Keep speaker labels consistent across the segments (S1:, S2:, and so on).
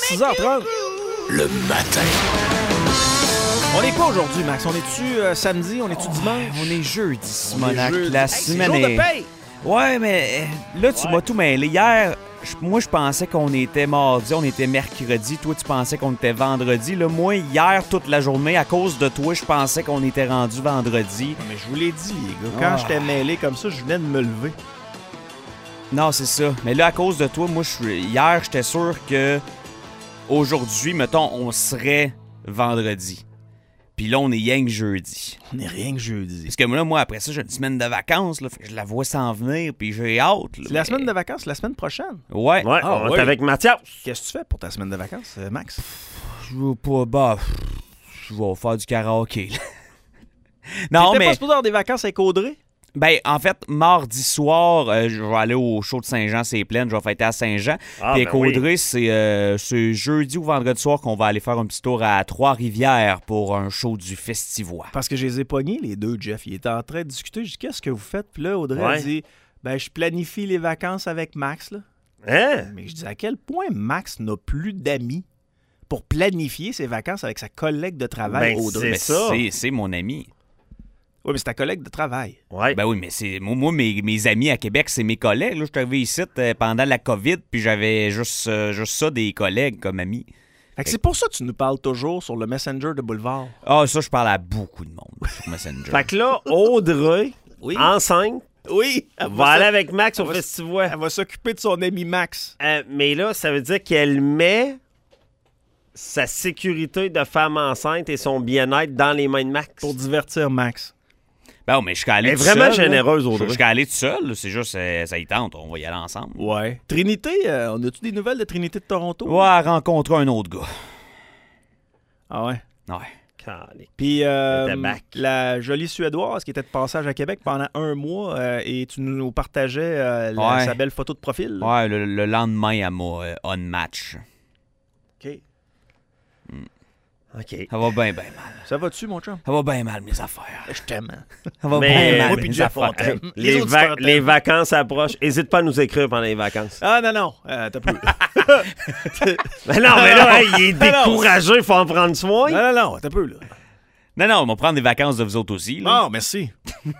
S1: 6h30.
S2: Le matin.
S1: On est quoi aujourd'hui, Max? On est-tu samedi? On est-tu dimanche?
S3: On est jeudi, Simonac.
S1: jeudi.
S3: La
S1: Hey,
S3: semaine
S1: c'est jour
S3: est...
S1: de paye!
S3: Ouais, mais là, tu m'as tout mêlé. Hier, moi, je pensais qu'on était mardi, on était mercredi. Toi, tu pensais qu'on était vendredi. Là, moi, hier, toute la journée, à cause de toi, je pensais qu'on était rendu vendredi.
S1: Mais je vous l'ai dit, les gars. Quand j'étais mêlé comme ça, je venais de me lever.
S3: Non, c'est ça. Mais là, à cause de toi, moi, hier, j'étais sûr que aujourd'hui, mettons, on serait vendredi. Puis là, on est rien que jeudi.
S1: On n'est rien que jeudi.
S3: Parce que moi, après ça, j'ai une semaine de vacances. Là, fait que je la vois s'en venir, puis j'ai hâte. Là,
S1: C'est la semaine de vacances, la semaine prochaine.
S3: Ouais.
S4: Ouais,
S1: Ah,
S4: on
S1: oui.
S4: est avec Mathias.
S1: Qu'est-ce que tu fais pour ta semaine de vacances, Max?
S3: Je veux pas... Bah, je vais faire du karaoké. Là. Non,
S1: T'étais
S3: mais...
S1: pas supposé avoir des vacances avec Audrey?
S3: Ben, en fait, mardi soir, je vais aller au show de Saint-Jean, c'est plein, je vais fêter à Saint-Jean.
S4: Ah,
S3: Puis
S4: ben
S3: avec
S4: oui.
S3: Audrey, c'est jeudi ou vendredi soir qu'on va aller faire un petit tour à Trois-Rivières pour un show du Festivois.
S1: Parce que je les ai pognés, les deux, Jeff. Ils étaient en train de discuter. Je dis, qu'est-ce que vous faites? Puis là, Audrey a
S4: Ouais.
S1: dit, ben, je planifie les vacances avec Max, là.
S4: Hein?
S1: Mais je dis, à quel point Max n'a plus d'amis pour planifier ses vacances avec sa collègue de travail,
S4: Ben,
S1: Audrey?
S4: c'est ça.
S3: C'est mon ami.
S1: Oui, mais c'est ta collègue de travail.
S4: Ouais.
S3: Ben oui, mais c'est moi mes amis à Québec, c'est mes collègues. Là, je suis arrivé ici pendant la COVID, puis j'avais juste ça, des collègues comme amis.
S1: Fait que c'est pour ça que tu nous parles toujours sur le Messenger de Boulevard.
S3: Ah, ça, je parle à beaucoup de monde sur Messenger.
S4: Fait que là, Audrey,
S1: Oui.
S4: enceinte,
S1: Oui.
S4: va aller avec Max au
S1: va-
S4: festival.
S1: Elle va s'occuper de son ami Max.
S4: Mais là, ça veut dire qu'elle met sa sécurité de femme enceinte et son bien-être dans les mains de Max.
S1: Pour divertir Max.
S3: Ben, mais je suis allé
S4: Elle est
S3: tout
S4: vraiment
S3: seul, là.
S4: généreuse,
S3: Je
S4: Audrey.
S3: suis allé tout seul, là. C'est juste, ça y tente, on va y aller ensemble.
S1: Ouais. Trinité, on a-tu des nouvelles de Trinité de Toronto?
S3: Ouais, à rencontrer un autre gars.
S1: Ah ouais.
S3: Ouais.
S4: Calique.
S1: Puis
S4: était back.
S1: la jolie Suédoise qui était de passage à Québec pendant un mois et tu nous partageais
S3: Ouais.
S1: sa belle photo de profil.
S3: Ouais, le lendemain, elle m'a on-match.
S1: OK.
S4: OK.
S3: Ça va bien mal.
S1: Ça va-tu, mon chum?
S3: Ça va bien mal, mes affaires.
S1: Je t'aime. hein.
S3: Ça va
S4: Mais,
S3: bien
S1: moi
S3: mal,
S1: puis
S3: mes
S1: Jeff, on
S3: affaires.
S1: t'aime. Les autres, c'est
S4: Les vacances approchent. Hésite pas à nous écrire pendant les vacances.
S1: Ah non, t'as plus.
S4: Mais non, mais là, hey, il est
S1: Non, non.
S4: découragé, il faut en prendre soin.
S1: non, t'as plus, là.
S3: Non, on va prendre des vacances de vous autres aussi. Là.
S1: Bon, merci.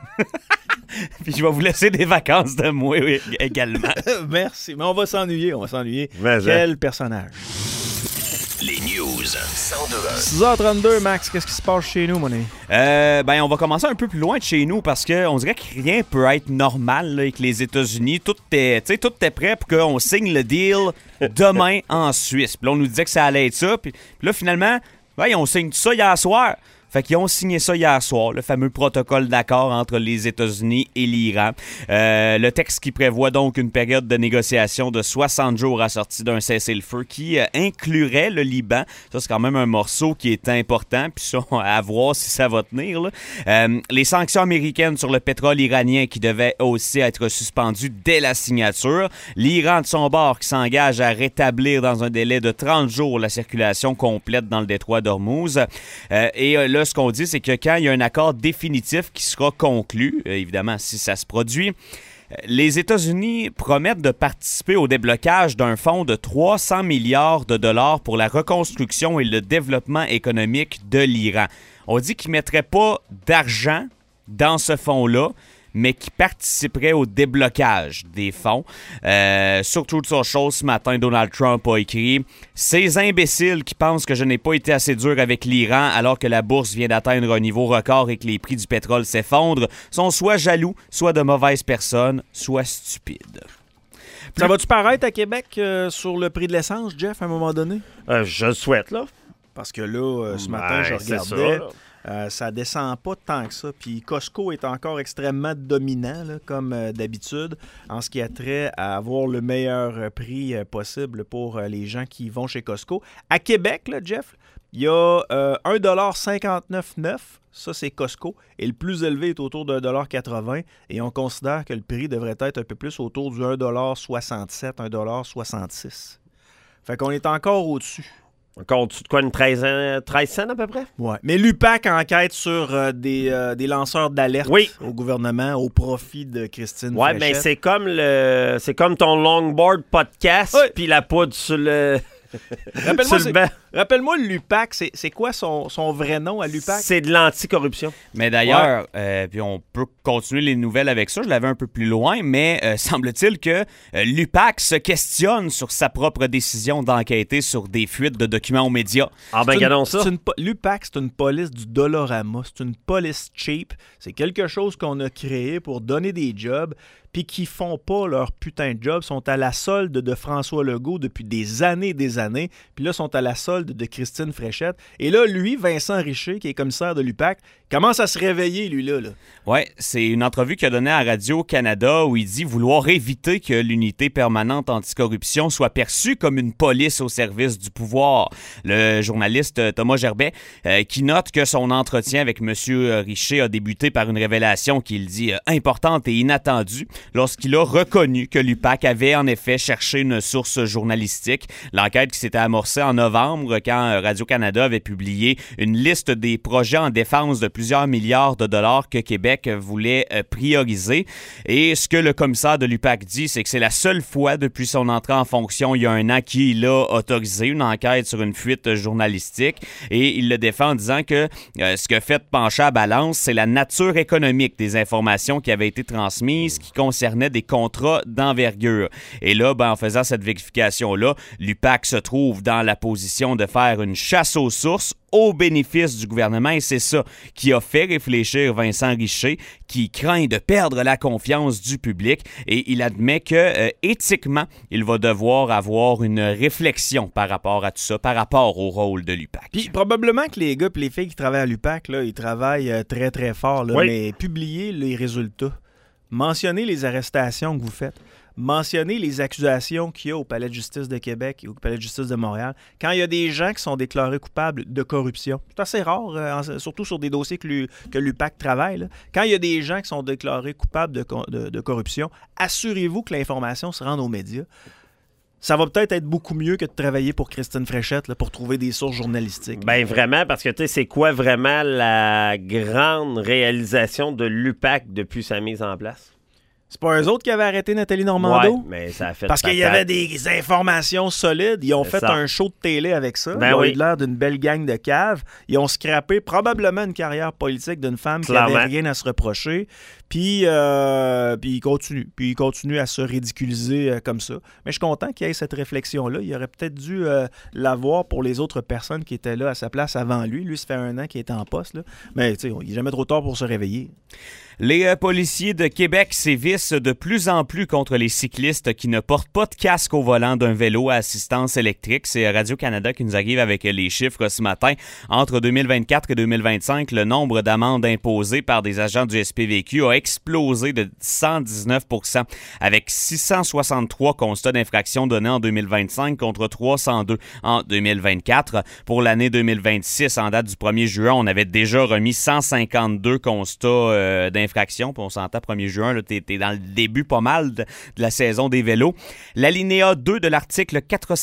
S3: Puis je vais vous laisser des vacances de moi également.
S1: Merci. Mais on va s'ennuyer,
S4: Vas-y.
S1: Quel personnage.
S2: Les news. 102
S1: 6h32, Max, qu'est-ce qui se passe chez nous, mon ami?
S3: Ben, on va commencer un peu plus loin de chez nous parce qu'on dirait que rien peut être normal là, avec les États-Unis. Tout est prêt pour qu'on signe le deal demain en Suisse. Puis là, on nous disait que ça allait être ça. Puis là, finalement, ouais, on signe tout ça hier soir. Fait qu'ils ont signé ça hier soir, le fameux protocole d'accord entre les États-Unis et l'Iran. Le texte qui prévoit donc une période de négociation de 60 jours assortie d'un cessez-le-feu qui inclurait le Liban. Ça, c'est quand même un morceau qui est important, puis ça, à voir si ça va tenir. Là. Les sanctions américaines sur le pétrole iranien qui devaient aussi être suspendues dès la signature. L'Iran, de son bord, qui s'engage à rétablir dans un délai de 30 jours la circulation complète dans le détroit d'Ormuz. Et là, ce qu'on dit, c'est que quand il y a un accord définitif qui sera conclu, évidemment, si ça se produit, les États-Unis promettent de participer au déblocage d'un fonds de 300 milliards de dollars pour la reconstruction et le développement économique de l'Iran. On dit qu'ils ne mettraient pas d'argent dans ce fonds-là, mais qui participerait au déblocage des fonds. Sur Truth Social, ce matin, Donald Trump a écrit « Ces imbéciles qui pensent que je n'ai pas été assez dur avec l'Iran alors que la bourse vient d'atteindre un niveau record et que les prix du pétrole s'effondrent sont soit jaloux, soit de mauvaises personnes, soit stupides. »
S1: Ça va-tu paraître à Québec sur le prix de l'essence, Jeff, à un moment donné?
S4: Je le souhaite, là.
S1: Parce que là, ce matin,
S4: Ben,
S1: je
S4: c'est
S1: regardais,
S4: ça, là.
S1: ça descend pas tant que ça. Puis Costco est encore extrêmement dominant, là, comme d'habitude, en ce qui a trait à avoir le meilleur prix possible pour les gens qui vont chez Costco. À Québec, là, Jeff, il y a 1,59$. Ça, c'est Costco. Et le plus élevé est autour de 1,80$. Et on considère que le prix devrait être un peu plus autour du 1,67$, 1,66$. Fait qu'on est encore au-dessus.
S4: Encore au-dessus de quoi, une 13 cents à peu près?
S1: Ouais. Mais l'UPAC enquête sur des lanceurs d'alerte
S4: Oui.
S1: au gouvernement au profit de Christine
S4: Ouais, mais
S1: Fréchette.
S4: c'est comme ton longboard podcast
S1: Ouais.
S4: puis la poudre sur le
S1: Rappelle-moi l'UPAC, c'est quoi son vrai nom à l'UPAC?
S4: C'est de l'anticorruption.
S3: Mais d'ailleurs, puis on peut continuer les nouvelles avec ça, je l'avais un peu plus loin, mais semble-t-il que l'UPAC se questionne sur sa propre décision d'enquêter sur des fuites de documents aux médias.
S4: Ah ben, regardons ça.
S1: L'UPAC, c'est une police du Dollarama. C'est une police cheap. C'est quelque chose qu'on a créé pour donner des jobs, puis qui font pas leur putain de job, sont à la solde de François Legault depuis des années, puis là, sont à la solde de Christine Fréchette. Et là, lui, Vincent Richer, qui est commissaire de l'UPAC, commence à se réveiller, lui-là.
S3: Oui, c'est une entrevue qu'il a donnée à Radio-Canada où il dit vouloir éviter que l'unité permanente anticorruption soit perçue comme une police au service du pouvoir. Le journaliste Thomas Gerbet, qui note que son entretien avec M. Richer a débuté par une révélation qu'il dit importante et inattendue, lorsqu'il a reconnu que l'UPAC avait en effet cherché une source journalistique. L'enquête qui s'était amorcée en novembre quand Radio-Canada avait publié une liste des projets en défense de plusieurs milliards de dollars que Québec voulait prioriser. Et ce que le commissaire de l'UPAC dit, c'est que c'est la seule fois depuis son entrée en fonction il y a un an qu'il a autorisé une enquête sur une fuite journalistique. Et il le défend en disant que ce que fait pencher à balance, c'est la nature économique des informations qui avaient été transmises, qui concernait des contrats d'envergure. Et là, en faisant cette vérification-là, l'UPAC se trouve dans la position de faire une chasse aux sources au bénéfice du gouvernement, et c'est ça qui a fait réfléchir Vincent Richer, qui craint de perdre la confiance du public, et il admet que, éthiquement, il va devoir avoir une réflexion par rapport à tout ça, par rapport au rôle de l'UPAC.
S1: Puis probablement que les gars et les filles qui travaillent à l'UPAC, là, ils travaillent très, très fort, là,
S4: oui.
S1: Mais publiez les résultats. Mentionnez les arrestations que vous faites. Mentionnez les accusations qu'il y a au Palais de justice de Québec et au Palais de justice de Montréal. Quand il y a des gens qui sont déclarés coupables de corruption, c'est assez rare, surtout sur des dossiers que l'UPAC travaille. Là. Quand il y a des gens qui sont déclarés coupables de corruption, assurez-vous que l'information se rende aux médias. Ça va peut-être être beaucoup mieux que de travailler pour Christine Fréchette là, pour trouver des sources journalistiques.
S4: Ben vraiment, parce que tu sais, c'est quoi vraiment la grande réalisation de l'UPAC depuis sa mise en place?
S1: C'est pas eux autres qui avaient arrêté Nathalie Normando?
S4: Ouais, mais ça a fait
S1: parce qu'il y avait des informations solides. Ils ont fait un show de télé avec ça.
S4: Ben
S1: ils ont
S4: oui.
S1: eu l'air d'une belle gang de caves. Ils ont scrappé probablement une carrière politique d'une femme qui n'avait rien à se reprocher. Puis ils continuent à se ridiculiser comme ça. Mais je suis content qu'il y ait cette réflexion-là. Il aurait peut-être dû l'avoir pour les autres personnes qui étaient là à sa place avant lui. Lui, ça fait 1 an qu'il est en poste. Là. Mais tu sais, il n'est jamais trop tard pour se réveiller.
S3: Les policiers de Québec sévissent de plus en plus contre les cyclistes qui ne portent pas de casque au volant d'un vélo à assistance électrique. C'est Radio-Canada qui nous arrive avec les chiffres ce matin. Entre 2024 et 2025, le nombre d'amendes imposées par des agents du SPVQ a explosé de 119%, avec 663 constats d'infraction donnés en 2025 contre 302 en 2024. Pour l'année 2026, en date du 1er juin, on avait déjà remis 152 constats d'infraction. Puis on s'entend 1er juin, là, t'es dans le début pas mal de la saison des vélos. L'alinéa 2 de l'article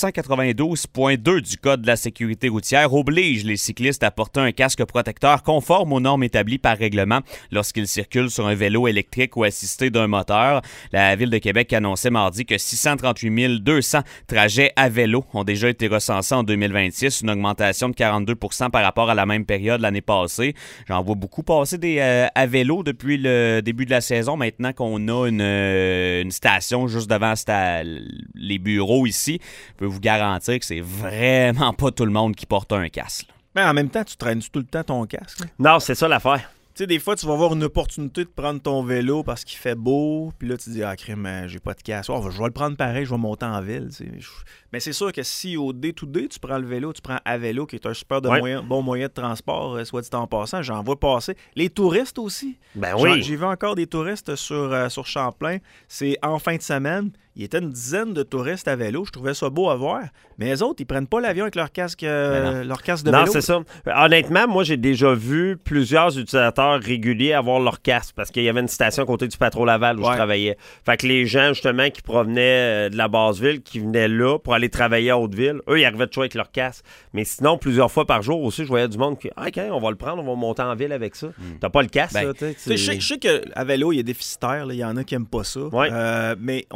S3: 492.2 du Code de la sécurité routière oblige les cyclistes à porter un casque protecteur conforme aux normes établies par règlement lorsqu'ils circulent sur un vélo électrique ou assisté d'un moteur. La Ville de Québec annonçait mardi que 638 200 trajets à vélo ont déjà été recensés en 2026, une augmentation de 42% par rapport à la même période l'année passée. J'en vois beaucoup passer à vélo depuis le début de la saison, maintenant qu'on a une station juste devant les bureaux ici. Je peux vous garantir que c'est vraiment pas tout le monde qui porte un casque.
S1: Mais en même temps, tu traînes tout le temps ton casque. Là?
S4: Non, c'est ça l'affaire.
S1: Tu sais, des fois, tu vas avoir une opportunité de prendre ton vélo parce qu'il fait beau, puis là, tu te dis « Ah, crème, j'ai pas de casque. Oh, je vais le prendre pareil, je vais monter en ville. » Mais c'est sûr que si au day-to-day, tu prends le vélo, tu prends à vélo, qui est un super bon moyen de transport, soit dit en passant, j'en vois passer. Les touristes aussi.
S4: Ben oui.
S1: J'ai vu encore des touristes sur Champlain. C'est en fin de semaine. Il y était une dizaine de touristes à vélo. Je trouvais ça beau à voir. Mais les autres, ils prennent pas l'avion avec leur casque de vélo.
S4: Non, c'est ça. Honnêtement, moi, j'ai déjà vu plusieurs utilisateurs réguliers avoir leur casque parce qu'il y avait une station à côté du Patro Laval où je travaillais. Fait que les gens, justement, qui provenaient de la Basse-Ville, qui venaient là pour aller travailler à Haute-Ville, eux, ils arrivaient toujours avec leur casque. Mais sinon, plusieurs fois par jour aussi, je voyais du monde qui « OK, on va le prendre, on va monter en ville avec ça. T'as pas le casque,
S1: Je sais qu'à vélo, il y a déficitaire. Il y en a qui n'aiment pas ça. Mais on pourrait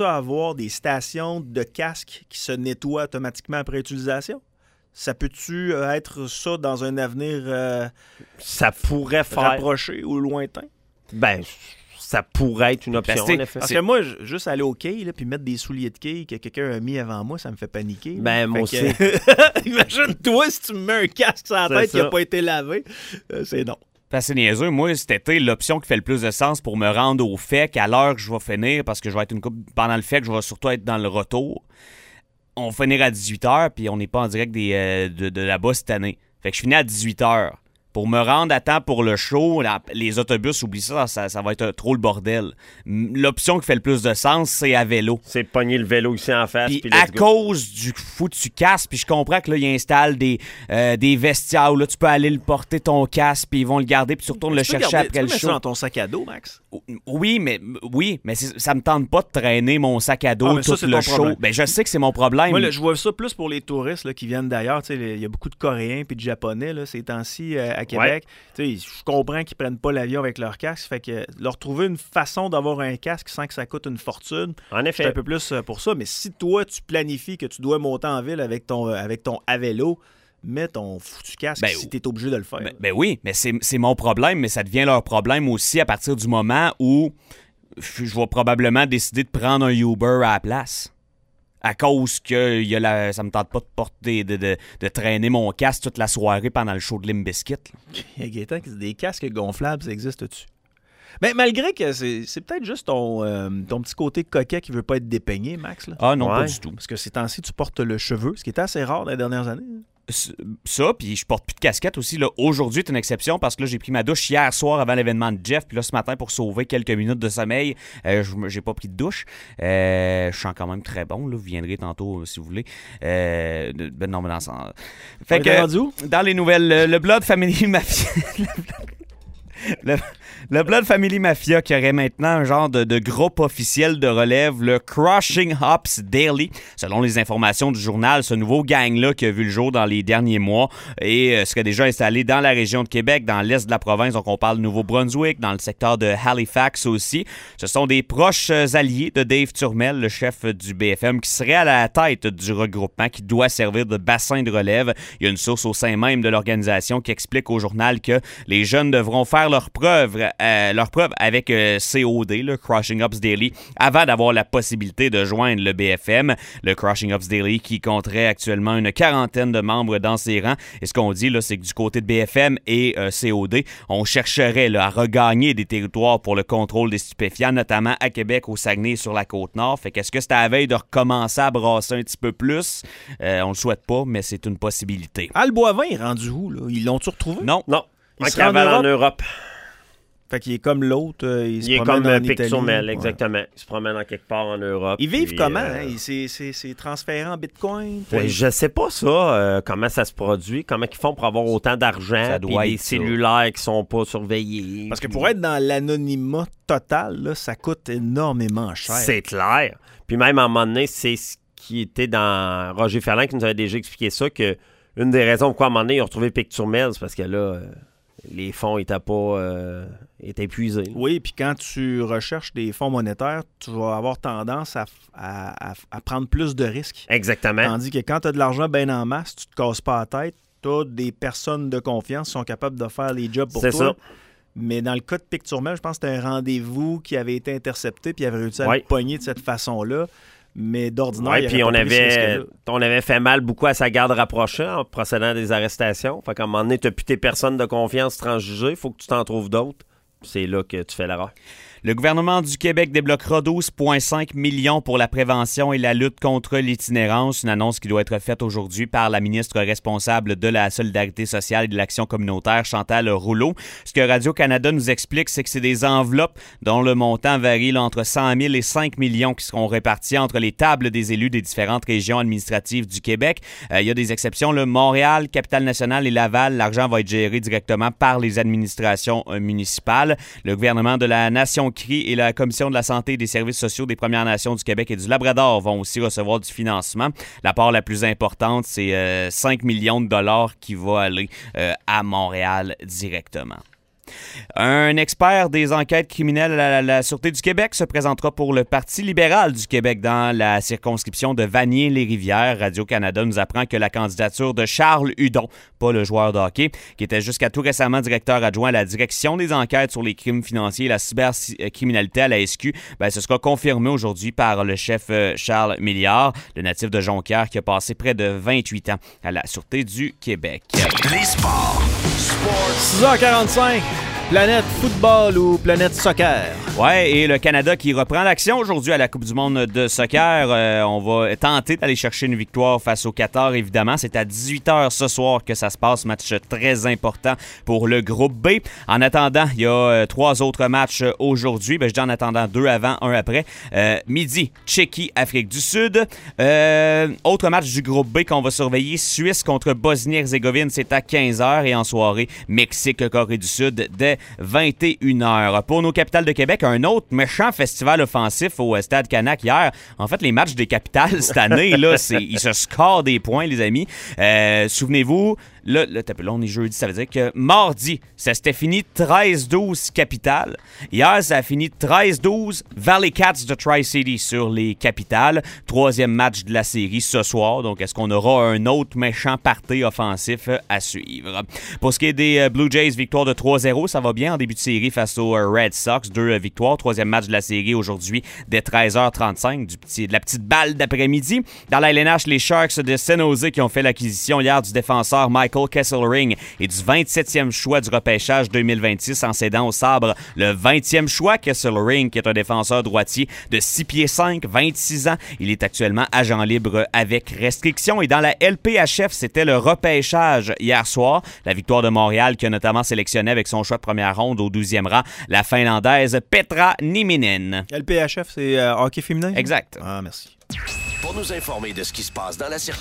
S1: ça avoir des stations de casque qui se nettoient automatiquement après utilisation? Ça peut-tu être ça dans un avenir
S4: Ça pourrait faire...
S1: rapproché ou lointain?
S4: Ben, ça pourrait être une option, en effet.
S1: Parce que moi, juste aller au quai puis mettre des souliers de quai que quelqu'un a mis avant moi, ça me fait paniquer.
S4: Ben, moi aussi.
S1: Imagine-toi si tu me mets un casque sur la tête qui n'a pas été lavé. C'est non.
S3: C'est niaiseux. Moi, cet été, l'option qui fait le plus de sens pour me rendre au FEC à l'heure que je vais finir, parce que je vais être une couple pendant le FEC, je vais surtout être dans le retour. On va finir à 18h, puis on n'est pas en direct de là-bas cette année. Fait que je finis à 18h. Pour me rendre à temps pour le show, les autobus, oublie ça, ça va être trop le bordel. L'option qui fait le plus de sens, c'est à vélo.
S4: C'est pogner le vélo ici en face.
S3: Puis à cause du foutu casque, puis je comprends que là, ils installent des vestiaires où là, tu peux aller le porter ton casque, puis ils vont le garder, puis tu retournes le chercher après le show.
S1: Tu peux ça dans ton sac à dos, Max?
S3: Oui, mais ça me tente pas de traîner mon sac à dos tout le show. Ben, je sais que c'est mon problème.
S1: Moi, là, je vois ça plus pour les touristes là, qui viennent d'ailleurs. Il y a beaucoup de Coréens puis de Japonais là, ces temps-ci à Québec. Ouais. Je comprends qu'ils prennent pas l'avion avec leur casque. Fait que leur trouver une façon d'avoir un casque sans que ça coûte une fortune,
S4: en effet,
S1: c'est un peu plus pour ça. Mais si toi, tu planifies que tu dois monter en ville avec ton à vélo, mets ton foutu casque si tu es obligé de le faire.
S3: Ben oui, mais c'est mon problème, mais ça devient leur problème aussi à partir du moment où je vais probablement décider de prendre un Uber à la place. À cause que ça me tente pas de porter de traîner mon casque toute la soirée pendant le show de Limp Bizkit.
S1: Gaétan, des casques gonflables, ça existe-tu? Ben, malgré que c'est peut-être juste ton petit côté coquet qui veut pas être dépeigné, Max. Là.
S3: Ah non, pas du tout.
S1: Parce que ces temps-ci, tu portes le cheveu, ce qui était assez rare dans les dernières années.
S3: Ça, puis je porte plus de casquette aussi. Là. Aujourd'hui, c'est une exception parce que là, j'ai pris ma douche hier soir avant l'événement de Jeff. Puis là, ce matin, pour sauver quelques minutes de sommeil, j'ai pas pris de douche. Je sens quand même très bon. Là. Vous viendrez tantôt si vous voulez. Non, mais dans ça. Fait que, dans les nouvelles, le Blood Family Mafia. Le Blood Family Mafia qui aurait maintenant un genre de groupe officiel de relève, le Crushing Hops Daily. Selon les informations du journal, ce nouveau gang-là qui a vu le jour dans les derniers mois et serait déjà installé dans la région de Québec, dans l'est de la province, donc on parle du Nouveau-Brunswick, dans le secteur de Halifax aussi. Ce sont des proches alliés de Dave Turmel, le chef du BFM, qui serait à la tête du regroupement qui doit servir de bassin de relève. Il y a une source au sein même de l'organisation qui explique au journal que les jeunes devront faire leur preuve avec COD, le Crushing Hops Daily, avant d'avoir la possibilité de joindre le BFM. Le Crushing Hops Daily qui compterait actuellement une quarantaine de membres dans ses rangs. Et ce qu'on dit, là, c'est que du côté de BFM et COD, on chercherait là, à regagner des territoires pour le contrôle des stupéfiants, notamment à Québec, au Saguenay et sur la Côte-Nord. Fait qu'est-ce que c'est à la veille de recommencer à brasser un petit peu plus? On le souhaite pas, mais c'est une possibilité.
S1: Le Boivin est rendu où, là? Ils l'ont-tu retrouvé?
S3: Non.
S4: Il cavale en Europe.
S1: Fait qu'il est comme l'autre, il se
S4: est
S1: promène
S4: comme
S1: en
S4: Picturmel,
S1: Italie.
S4: exactement. Il se promène en quelque part en Europe.
S1: Ils vivent comment? C'est transféré en Bitcoin?
S4: Je sais pas ça, comment ça se produit, comment ils font pour avoir autant d'argent,
S3: ça doit
S4: des
S3: être
S4: cellulaires qui sont pas surveillés.
S1: Parce que pour être dans l'anonymat total, là, ça coûte énormément cher.
S4: C'est clair. Puis même à un moment donné, c'est ce qui était dans Roger Ferland qui nous avait déjà expliqué ça, que une des raisons pourquoi à un moment donné, ils ont retrouvé Picturmel, c'est parce que là... les fonds étaient épuisés.
S1: Oui, puis quand tu recherches des fonds monétaires, tu vas avoir tendance à prendre plus de risques.
S4: Exactement.
S1: Tandis que quand tu as de l'argent bien en masse, tu te casses pas la tête, tu as des personnes de confiance qui sont capables de faire les jobs pour toi. C'est ça. Mais dans le cas de Picturmel, je pense que c'était un rendez-vous qui avait été intercepté puis il avait réussi à le pogner de cette façon-là. Mais d'ordinaire, il
S4: puis on avait fait mal beaucoup à sa garde rapprochée en procédant à des arrestations. Fait qu'à un moment donné, tu n'as plus tes personnes de confiance transjugées, il faut que tu t'en trouves d'autres. C'est là que tu fais l'erreur.
S3: Le gouvernement du Québec débloquera 12,5 millions pour la prévention et la lutte contre l'itinérance, une annonce qui doit être faite aujourd'hui par la ministre responsable de la Solidarité sociale et de l'Action communautaire, Chantal Rouleau. Ce que Radio-Canada nous explique, c'est que c'est des enveloppes dont le montant varie là, entre 100 000 et 5 millions qui seront répartis entre les tables des élus des différentes régions administratives du Québec. Il y a des exceptions, là, Montréal, Capitale-Nationale et Laval, l'argent va être géré directement par les administrations municipales. Le gouvernement de la Nation CRI et la Commission de la santé et des services sociaux des Premières Nations du Québec et du Labrador vont aussi recevoir du financement. La part la plus importante, c'est 5 millions de dollars qui va aller à Montréal directement. Un expert des enquêtes criminelles à la Sûreté du Québec se présentera pour le Parti libéral du Québec dans la circonscription de Vanier-les-Rivières. Radio-Canada nous apprend que la candidature de Charles Hudon, pas le joueur de hockey, qui était jusqu'à tout récemment directeur adjoint à la direction des enquêtes sur les crimes financiers et la cybercriminalité à la SQ, ce sera confirmé aujourd'hui par le chef Charles Milliard, le natif de Jonquière qui a passé près de 28 ans à la Sûreté du Québec.
S2: Les sports.
S1: 6h45. Planète football ou planète soccer?
S3: Ouais, et le Canada qui reprend l'action aujourd'hui à la Coupe du monde de soccer. On va tenter d'aller chercher une victoire face au Qatar, évidemment. C'est à 18h ce soir que ça se passe. Match très important pour le groupe B. En attendant, il y a 3 autres matchs aujourd'hui. Je dis en attendant 2 avant, 1 après. Midi, Tchéquie, Afrique du Sud. Autre match du groupe B qu'on va surveiller, Suisse contre Bosnie-Herzégovine, c'est à 15h. Et en soirée, Mexique, Corée du Sud, dès 21h. Pour nos capitales de Québec, un autre méchant festival offensif au Stade Canac hier. En fait, les matchs des capitales cette année, là, ils se scorent des points, les amis. Souvenez-vous, là, on est jeudi, ça veut dire que mardi, ça s'était fini 13-12 capitales. Hier, ça a fini 13-12 Valley Cats de Tri-City sur les capitales. 3e match de la série ce soir. Donc, est-ce qu'on aura un autre méchant party offensif à suivre? Pour ce qui est des Blue Jays, victoire de 3-0, ça va bien en début de série face aux Red Sox. 2 victoires. 3e match de la série aujourd'hui dès 13h35 de la petite balle d'après-midi. Dans la LNH, les Sharks de San Jose qui ont fait l'acquisition hier du défenseur Michael Kesselring et du 27e choix du repêchage 2026 en cédant au Sabre le 20e choix. Kesselring, qui est un défenseur droitier de 6 pieds 5, 26 ans. Il est actuellement agent libre avec restriction. Et dans la LPHF, c'était le repêchage hier soir. La victoire de Montréal qui a notamment sélectionné avec son choix de première ronde au 12e rang la Finlandaise Petra Nieminen.
S1: LPHF, c'est hockey féminin?
S3: Exact.
S1: Ah, merci.
S2: Pour nous informer de ce qui se passe dans la circulation,